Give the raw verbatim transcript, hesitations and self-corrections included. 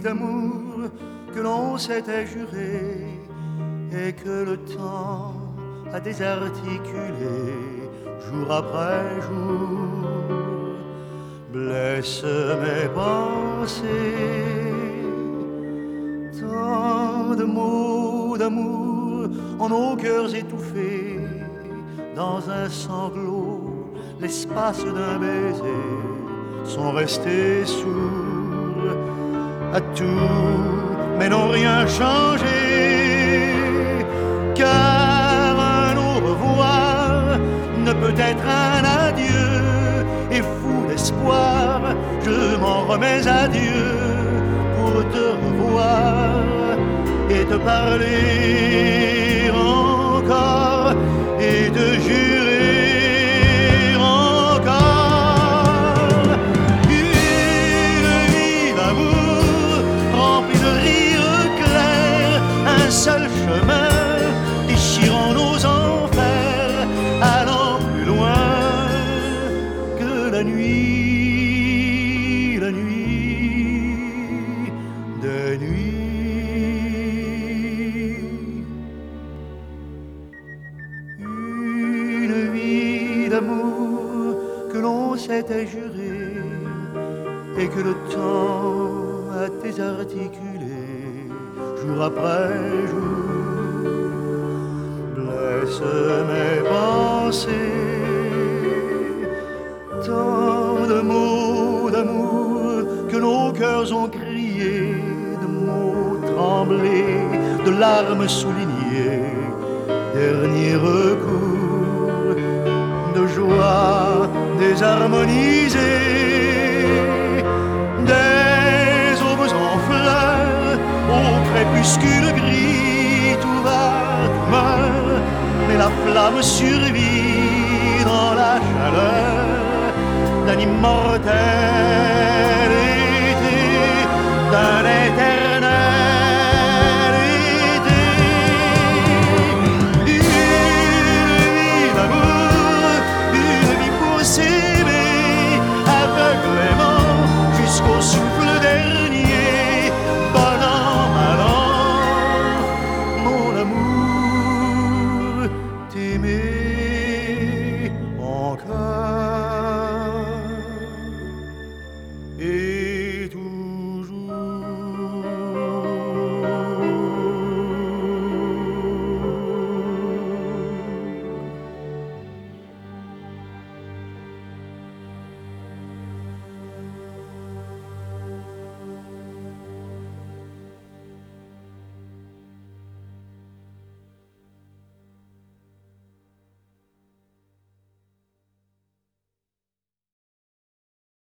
d'amour que l'on s'était juré et que le temps a désarticulé jour après jour, blesse mes pensées. Tant de mots d'amour en nos cœurs étouffés, dans un sanglot, l'espace d'un baiser, sont restés sourds à tout, mais n'ont rien changé, car un au revoir ne peut être un adieu, et fou d'espoir, je m'en remets à Dieu pour te revoir et te parler encore et te jurer encore une vie d'amour remplie de rires clairs, un seul chemin déchirant nos enfers, allant plus loin que la nuit, la nuit des nuits. D'amour que l'on s'était juré et que le temps a désarticulé jour après jour, blesse mes pensées. Tant de mots d'amour que nos cœurs ont criés, de mots tremblés, de larmes soulignées, dernier recours, de joie désharmonisée, des aubes en fleurs, au crépuscule gris, tout va, tout meurt, mais la flamme survit dans la chaleur d'un immortel été, d'un éternel